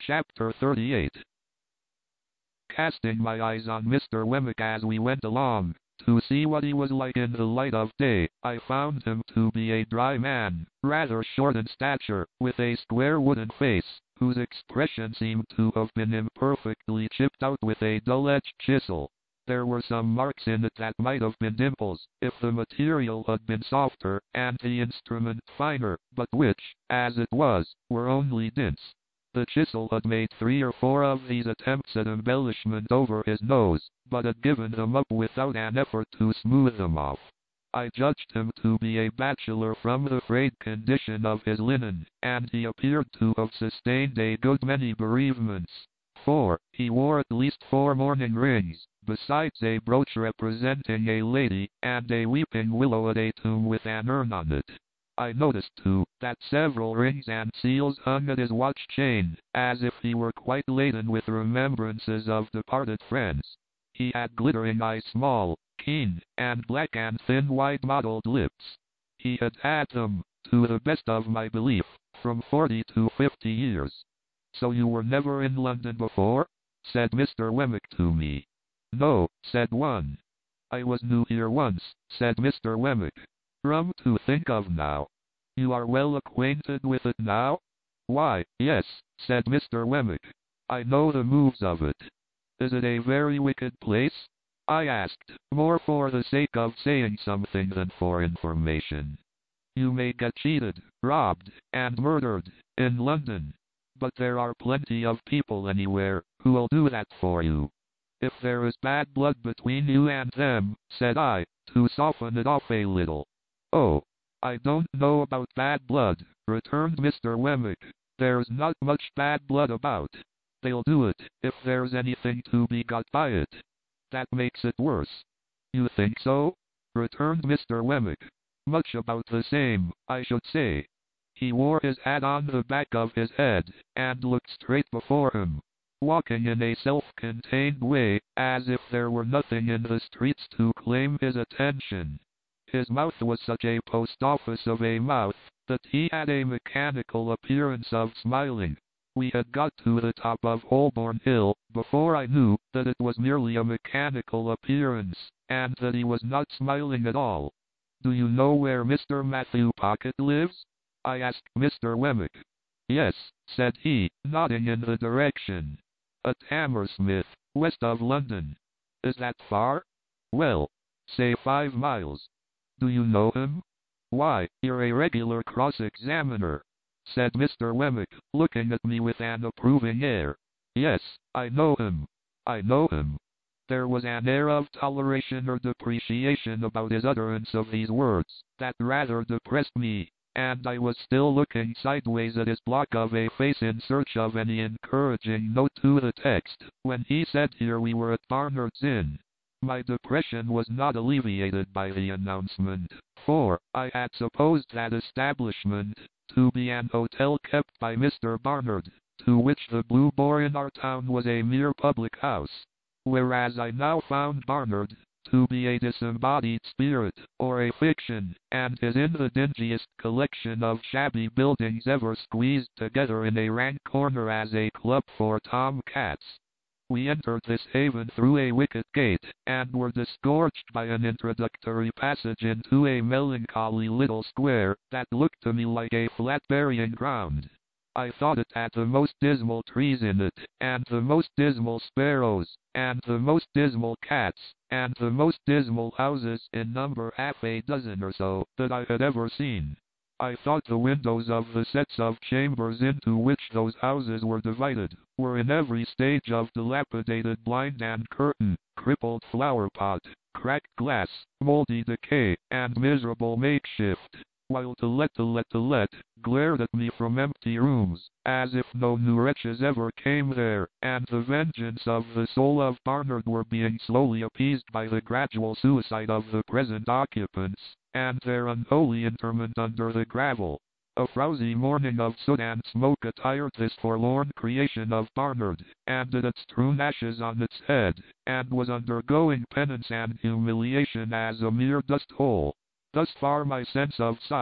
Chapter 38. Casting my eyes on Mr. Wemmick as we went along, to see what he was like in the light of day, I found him to be a dry man, rather short in stature, with a square wooden face, whose expression seemed to have been imperfectly chipped out with a dull-edged chisel. There were some marks in it that might have been dimples, if the material had been softer, and the instrument finer, but which, as it was, were only dints. The chisel had made 3 or 4 of these attempts at embellishment over his nose, but had given them up without an effort to smooth them off. I judged him to be a bachelor from the frayed condition of his linen, and he appeared to have sustained a good many bereavements. For, he wore at least 4 mourning rings, besides a brooch representing a lady, and a weeping willow at a tomb with an urn on it. I noticed, too, that several rings and seals hung at his watch chain, as if he were quite laden with remembrances of departed friends. He had glittering eyes, small, keen, and black, and thin, wide-modelled lips. He had had them, to the best of my belief, from 40 to 50 years. "So you were never in London before?" said Mr. Wemmick to me. "No," said one. "I was new here once," said Mr. Wemmick. "Rum to think of now. You are well acquainted with it now?" "Why, yes," said Mr. Wemmick. "I know the moves of it." "Is it a very wicked place?" I asked, more for the sake of saying something than for information. "You may get cheated, robbed, and murdered, in London. But there are plenty of people anywhere, who will do that for you." "If there is bad blood between you and them," said I, to soften it off a little. "Oh, I don't know about bad blood," returned Mr. Wemmick. "There's not much bad blood about. They'll do it, if there's anything to be got by it. That makes it worse." "You think so?" returned Mr. Wemmick. "Much about the same, I should say." He wore his hat on the back of his head, and looked straight before him, walking in a self-contained way, as if there were nothing in the streets to claim his attention. His mouth was such a post-office of a mouth, that he had a mechanical appearance of smiling. We had got to the top of Holborn Hill, before I knew that it was merely a mechanical appearance, and that he was not smiling at all. "Do you know where Mr. Matthew Pocket lives?" I asked Mr. Wemmick. "Yes," said he, nodding in the direction. "At Hammersmith, west of London." "Is that far?" "Well, say 5 miles. "Do you know him?" "Why, you're a regular cross-examiner," said Mr. Wemmick, looking at me with an approving air. "Yes, I know him. I know him." There was an air of toleration or depreciation about his utterance of these words, that rather depressed me, and I was still looking sideways at his block of a face in search of any encouraging note to the text, when he said here we were at Barnard's Inn. My depression was not alleviated by the announcement, for I had supposed that establishment to be an hotel kept by Mr. Barnard, to which the Blue Boar in our town was a mere public house, whereas I now found Barnard to be a disembodied spirit, or a fiction, and his in the dingiest collection of shabby buildings ever squeezed together in a rank corner as a club for tom cats. We entered this haven through a wicket gate, and were disgorged by an introductory passage into a melancholy little square, that looked to me like a flat burying ground. I thought it had the most dismal trees in it, and the most dismal sparrows, and the most dismal cats, and the most dismal houses, in number half a dozen or so, that I had ever seen. I thought the windows of the sets of chambers into which those houses were divided, were in every stage of dilapidated blind and curtain, crippled flower pot, cracked glass, moldy decay, and miserable makeshift, while to let glared at me from empty rooms, as if no new wretches ever came there, and the vengeance of the soul of Barnard were being slowly appeased by the gradual suicide of the present occupants, and their unholy interment under the gravel. A frowsy morning of soot and smoke attired this forlorn creation of Barnard, and it had strewn ashes on its head, and was undergoing penance and humiliation as a mere dust hole. Thus far my sense of sight,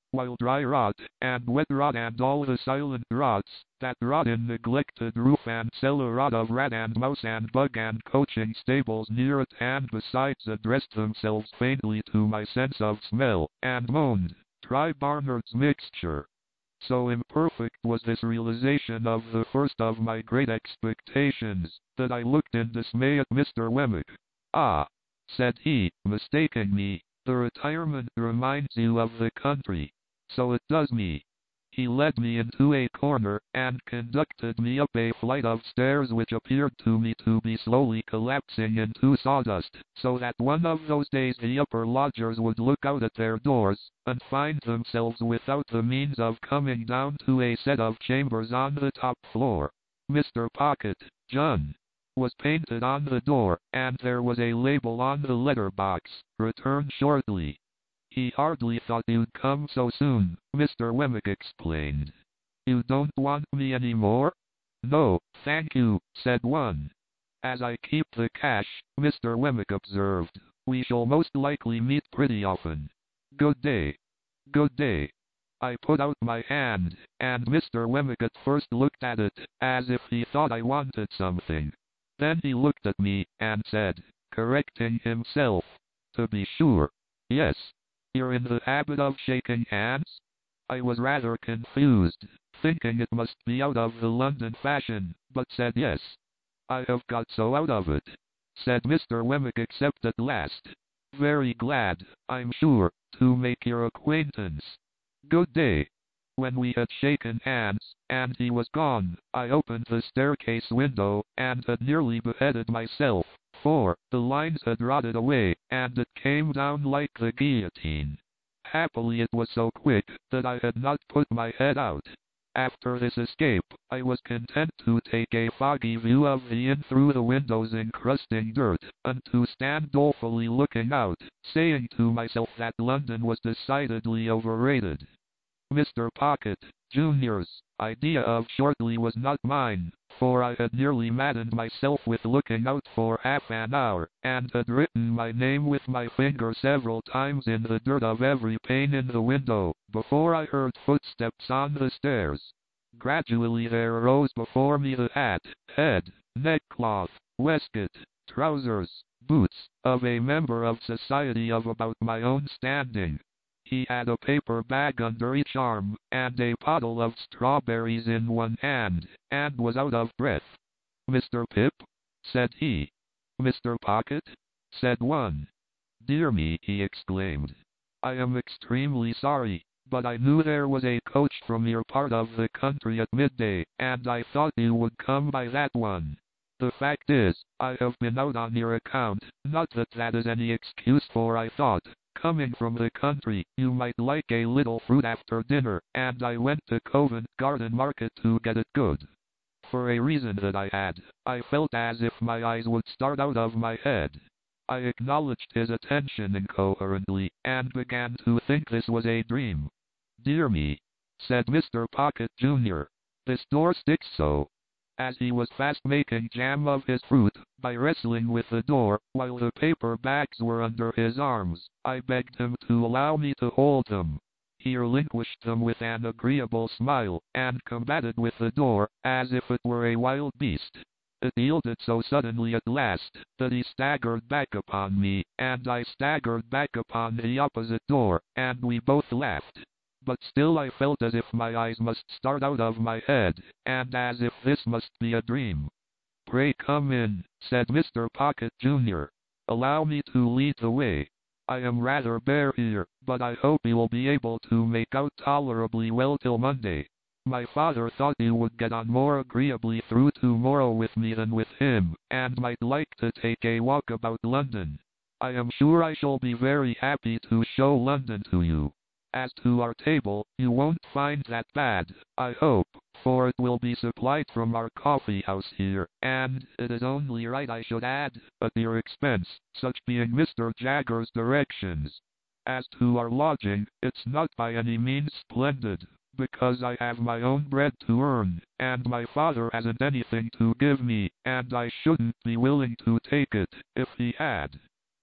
while dry rot, and wet rot and all the silent rots, that rot in neglected roof and cellar, rot of rat and mouse and bug and coaching stables near at hand besides, addressed themselves faintly to my sense of smell, and moaned, "Try Barnard's mixture." So imperfect was this realization of the first of my great expectations, that I looked in dismay at Mr. Wemmick. "Ah," said he, mistaking me, "the retirement reminds you of the country. So it does me." He led me into a corner, and conducted me up a flight of stairs which appeared to me to be slowly collapsing into sawdust, so that one of those days the upper lodgers would look out at their doors, and find themselves without the means of coming down to a set of chambers on the top floor. Mr. Pocket, Jun, was painted on the door, and there was a label on the letter box, "Return shortly." "He hardly thought you'd come so soon," Mr. Wemmick explained. "You don't want me any more?" "No, thank you," said one. "As I keep the cash," Mr. Wemmick observed, "we shall most likely meet pretty often. Good day." "Good day." I put out my hand, and Mr. Wemmick at first looked at it, as if he thought I wanted something. Then he looked at me, and said, correcting himself, "To be sure. Yes. You're in the habit of shaking hands?" I was rather confused, thinking it must be out of the London fashion, but said yes. "I have got so out of it," said Mr. Wemmick, "except at last. Very glad, I'm sure, to make your acquaintance. Good day." When we had shaken hands, and he was gone, I opened the staircase window, and had nearly beheaded myself, for the lines had rotted away, and it came down like the guillotine. Happily it was so quick that I had not put my head out. After this escape, I was content to take a foggy view of the inn through the windows encrusting dirt, and to stand dolefully looking out, saying to myself that London was decidedly overrated. Mr. Pocket, Jr.'s idea of shortly was not mine, for I had nearly maddened myself with looking out for half an hour, and had written my name with my finger several times in the dirt of every pane in the window, before I heard footsteps on the stairs. Gradually there arose before me the hat, head, neckcloth, waistcoat, trousers, boots, of a member of society of about my own standing. He had a paper bag under each arm, and a pottle of strawberries in one hand, and was out of breath. "Mr. Pip?" said he. "Mr. Pocket?" said one. "Dear me," he exclaimed. "I am extremely sorry, but I knew there was a coach from your part of the country at midday, and I thought you would come by that one. The fact is, I have been out on your account, not that that is any excuse, for I thought, coming from the country, you might like a little fruit after dinner, and I went to Covent Garden Market to get it good. For a reason that I had, I felt as if my eyes would start out of my head." I acknowledged his attention incoherently, and began to think this was a dream. "Dear me," said Mr. Pocket, Jr., "this door sticks so." As he was fast making jam of his fruit, by wrestling with the door, while the paper bags were under his arms, I begged him to allow me to hold them. He relinquished them with an agreeable smile, and combated with the door, as if it were a wild beast. It yielded so suddenly at last, that he staggered back upon me, and I staggered back upon the opposite door, and we both laughed. But still I felt as if my eyes must start out of my head, and as if this must be a dream. "Pray come in," said Mr. Pocket, Jr. "Allow me to lead the way. I am rather bare here, but I hope you will be able to make out tolerably well till Monday. My father thought you would get on more agreeably through tomorrow with me than with him, and might like to take a walk about London. I am sure I shall be very happy to show London to you. As to our table, you won't find that bad, I hope, for it will be supplied from our coffee house here, and it is only right I should add, at your expense, such being Mr. Jagger's directions. As to our lodging, it's not by any means splendid, because I have my own bread to earn, and my father hasn't anything to give me, and I shouldn't be willing to take it, if he had.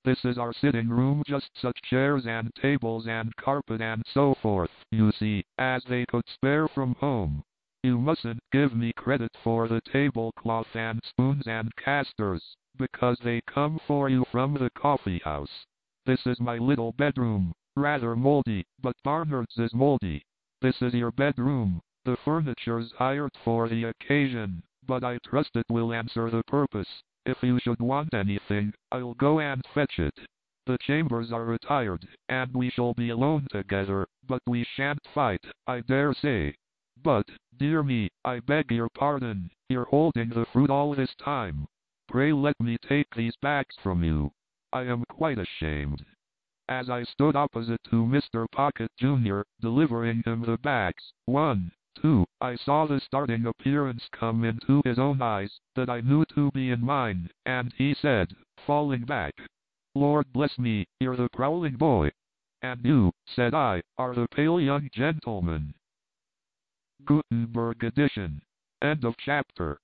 This is our sitting room, just such chairs and tables and carpet and so forth, you see, as they could spare from home. You mustn't give me credit for the tablecloth and spoons and casters, because they come for you from the coffee house. This is my little bedroom, rather moldy, but Barnard's is moldy. This is your bedroom. The furniture's hired for the occasion, but I trust it will answer the purpose. If you should want anything, I'll go and fetch it. The chambers are retired, and we shall be alone together, but we shan't fight, I dare say. But, dear me, I beg your pardon, you're holding the fruit all this time. Pray let me take these bags from you. I am quite ashamed. As I stood opposite to Mr. Pocket Jr., delivering him the bags, 1, 2, I saw the starting appearance come into his own eyes, that I knew to be in mine, and he said, falling back, Lord bless me, you're the prowling boy. And you, said I, are the pale young gentleman. Gutenberg edition. End of chapter.